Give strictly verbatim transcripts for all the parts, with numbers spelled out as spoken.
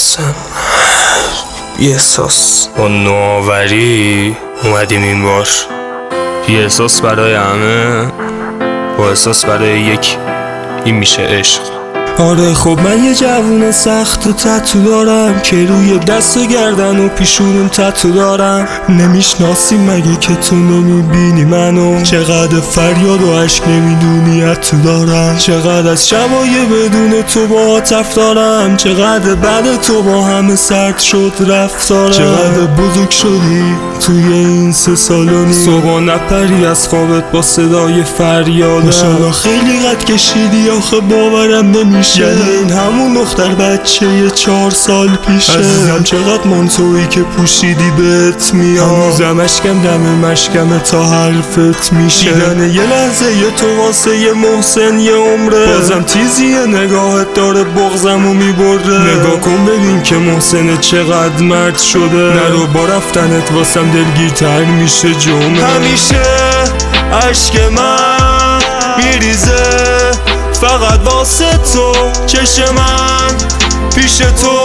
حسن یه احساس با نوآوری اومدیم این بار، یه احساس برای همه، با احساس برای یک، این میشه عشق. آره خب من یه جوون سخت و تتو دارم که روی دست و گردن و پیشونم تتو دارم. نمیشناسی مگه که تو نمیبینی منو؟ چقدر فریاد و عشق نمیدونی تو دارم. چقدر از شبای بدون تو با عاطف دارم. چقدر بعد تو با همه سرد شد رفتارم. چقدر بزرگ شدی توی این سه سال و نیم. صبح نپری از خوابت با صدای فریادم. ماشالله خیلی قد کشیدی آخه باورم نمیشه، یعنی این همون دختر بچه یه چهار سال پیشه. عزیزم چقدر منطوی که پوشیدی بهت میاد. هنوزم اشکم دم مشکم تا حرفت میشه. دیدن یه لحظه یه تو واسه یه محسن یه عمره. بازم تیزیه نگاهت داره بغضمو میبره. نگاه کن ببین که محسن چقدر مرد شده. نرو با رفتنت واسم دلگیرتر میشه جمعه. همیشه عشق من میریزه فقط واسه تو. چشم من پیش تو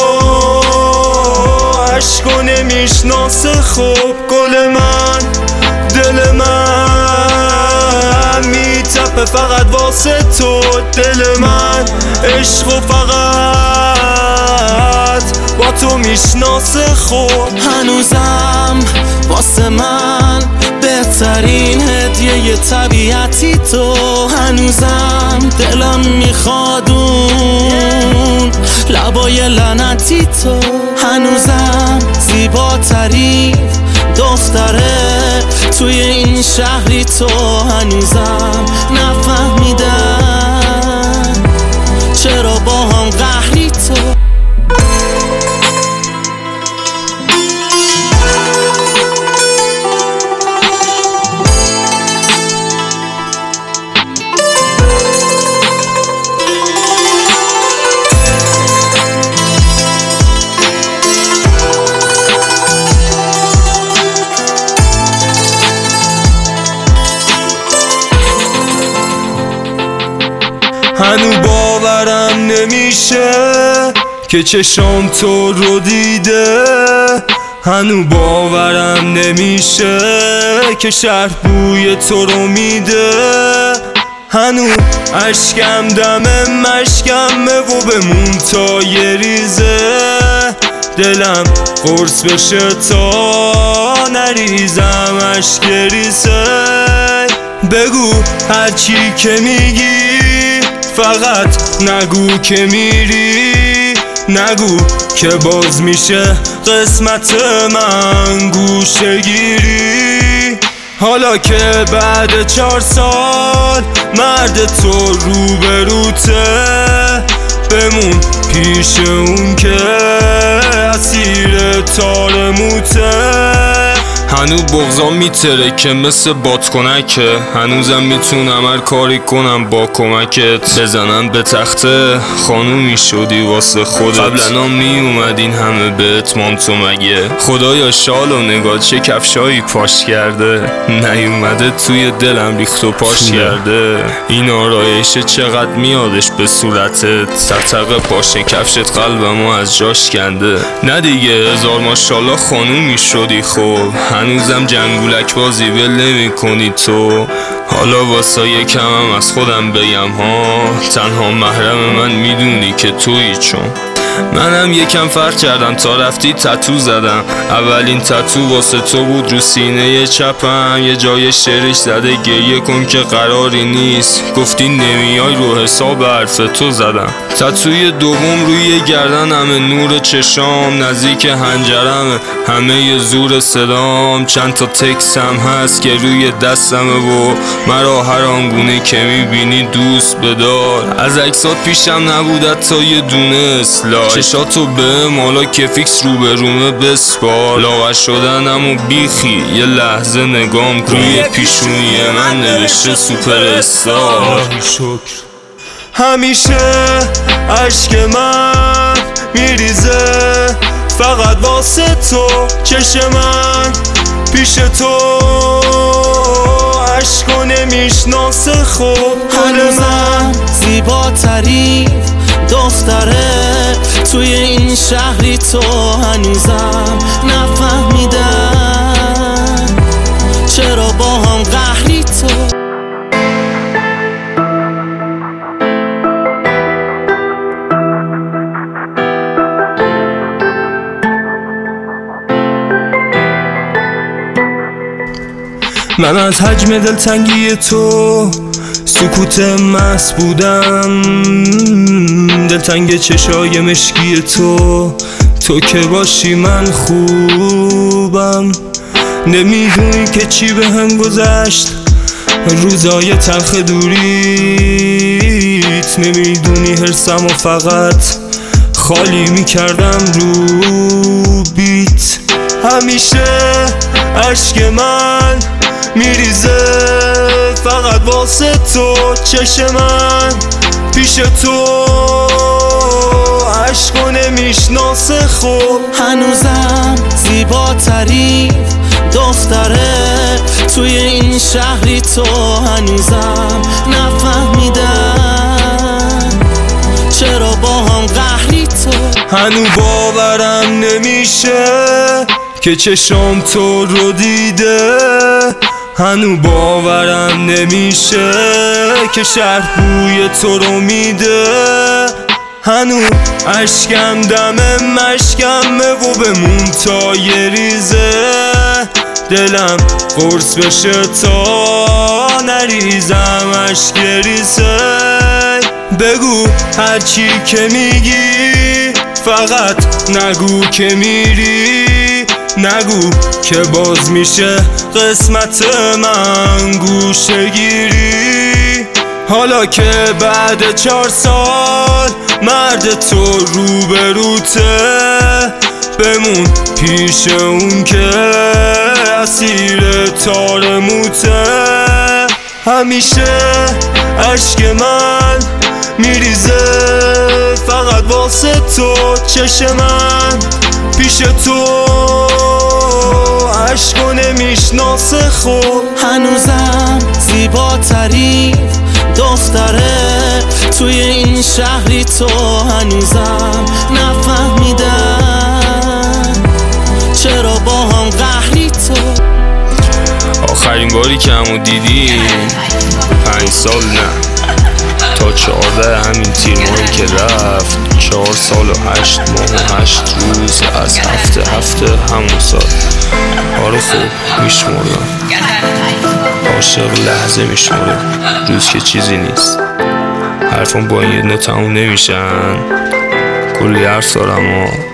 عشقو نمیشناسه. خوب گل من دل من میتپه فقط واسه تو. دل من عشقو فقط با تو میشناسه. خوب هنوزم واسه من بهترین هدیه ی طبیعتی تو. هنوزم دلم میخواد اون لبای لعنتی تو. هنوزم زیباترین دختره توی این شهری تو. هنوزم نفهمیدم چرا با هم قهری تو. هنو باورم نمیشه که چشام تو رو دیده. هنو باورم نمیشه که شهر بوی تو رو میده. هنو اشکم دم مشکمه و بمون تا یه ریزه. دلم قرص بشه تا نریزم اشک ریزه. بگو هرچی که میگی فقط نگو که میری. نگو که باز میشه قسمت من گوشه گیری. حالا که بعد چهار سال مرد تو روبروته. بمون پیش اون که اسیر تار موته. هنو بغضام میتره که مثل بادکنکه. هنوزم میتونم هر کاری کنم با کمکت. بزنم به تخته خانومی شدی واسه خودت. قبلنا میومد این همه بهت مانتو مگه؟ خدایا شال و نگاه چه کفشایی پاش کرده. نیومده توی دلم ریخت و پاش کرده. این آرایش چقدر میادش به صورتت. تقتق پاشه کفشت قلبمو از جاش کنده. نه دیگه هزار ماشالله خانومی شدی. خب هنوزم جنگولک بازی ول نمی کنی تو. حالا واسه یکمم از خودم بگم ها، تنها محرم من میدونی که تویی. چون منم یکم فرق کردم تا رفتی تتو زدم. اولین تتو واسه تو بود رو سینه چپم. یه جای شعرش زده گریه کن که قراری نیست. گفتی نمیای رو حساب حرف تو زدم. تتوی دوم روی گردنمه نور چشام. نزدیک هنجرمه همه ی زور صدام. چند تا تکس هم هست که روی دستمه و مرا هر آنگونه که میبینی دوست بدار. از عکسات پیشم نبودت تا یه دونه اسلای. چشاتو به مالا که فیکس رو به رومه بسپار. لاغر شدنم و بیخی یه لحظه نگام کن. روی پیشونی من نوشته سوپر استار. شکر همیشه عشق من میریزه فقط واسه تو. چشم من پیش تو عشقو نمیشناسه. خوب هنوزم زیباترین دختره توی این شهری تو هنوزم نفهمیدم چرا با هم قهری تو. من از حجم دلتنگی تو سکوت محض بودم، دلتنگ چشای مشکی تو، تو که باشی من خوبم. نمیدونی که چی به هم گذشت روزای تلخ دوریت، نمیدونی حرسم و فقط خالی میکردم رو بیت. همیشه عشق من میریزه فقط واسه تو، چش من پیش تو عشقو نمیشناسه خوب. هنوزم زیباتری دختره توی این شهری تو هنوزم نفهمیدم چرا با هم قهری تو. هنو باورم نمیشه که چشام تو رو دیده، هنو باورم نمیشه که شهر بوی تو رو میده. هنو اشکم دم مشکمه و بمون تا یه ریزه، دلم قرص بشه تا نریزم اشک ریزه. بگو هرچی که میگی فقط نگو که میری، نگو که باز میشه قسمت من گوشه گیری. حالا که بعد چهار سال مرد تو روبروته، بمون پیش اون که اسیر تار موته. همیشه عشق من میریزه فقط واسه تو، چش من پیش تو عشقو نمیشناسه خوب. هنوزم زیباتری دختره توی این شهری تو هنوزم نفهمیدم چرا با هم قهری تو. آخرین باری که همو دیدیم پنج سال نه تا چهارده همین تیر ماهی که رفت، چهار سال و هشت ماه و هشت روز از هفته هفته همون سال. آره خوب میشمارم، عاشق لحظه میشمارم، روز که چیزی نیست. حرفم با این یه دونه تموم نمیشن، کلی حرف دارم و